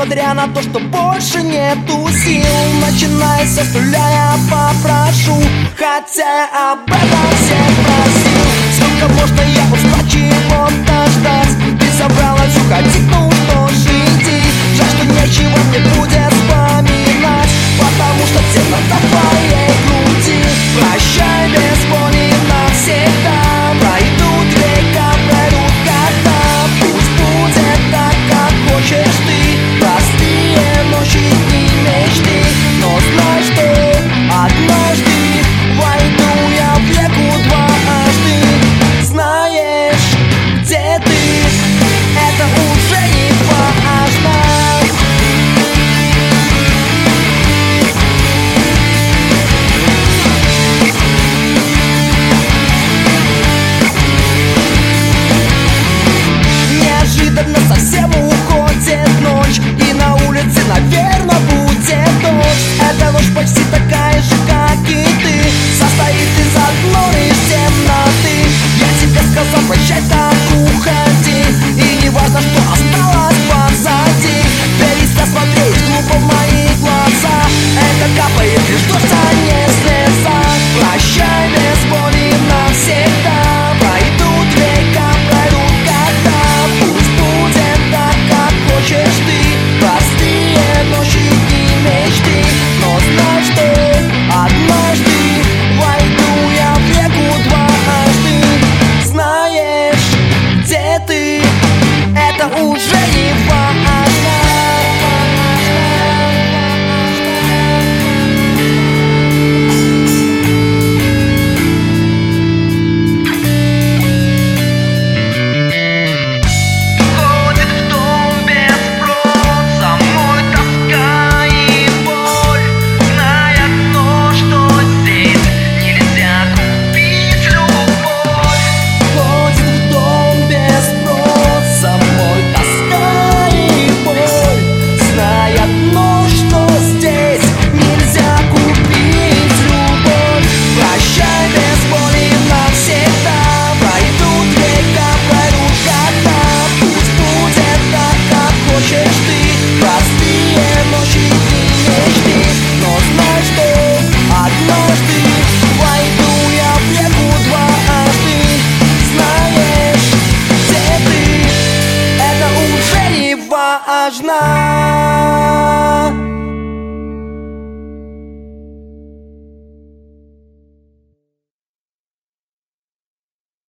несмотря на то, что больше нету сил. Начиная со нуля я попрошу, хотя я об этом всех просил. Сколько можно я устать чего-то ждать? Ты собралась уходить, ну что ж иди. Жаль, что нечего мне будет вспоминать, потому что тело на твоей груди. Прощай без боли навсегда. Пройдут века, пройдут года. Пусть будет так, как хочешь ты. Простые ночи, дни, мечты. Но знай, что однажды войду я в реку дважды. Знаешь, где ты? Это уже не важно. Неожиданно совсем уходит ночь, и на улице, наверное, будет дождь. Эта ночь почти такая же, как и ты, состоит из одной лишь темноты. Я тебе сказал прощай, так уходи, и не важно, что осталось позади. Перестань смотреть глупо в мои глаза. Это капает лишь дождь, а не слеза. Прощай без боли навсегда. Пройдут века, пройдут года. Пусть будет так, как хочешь ты. Простые ночи и мечты. Но знай, что однажды войду я в реку дважды. Знаешь, где ты? Это уже не важно. Важна.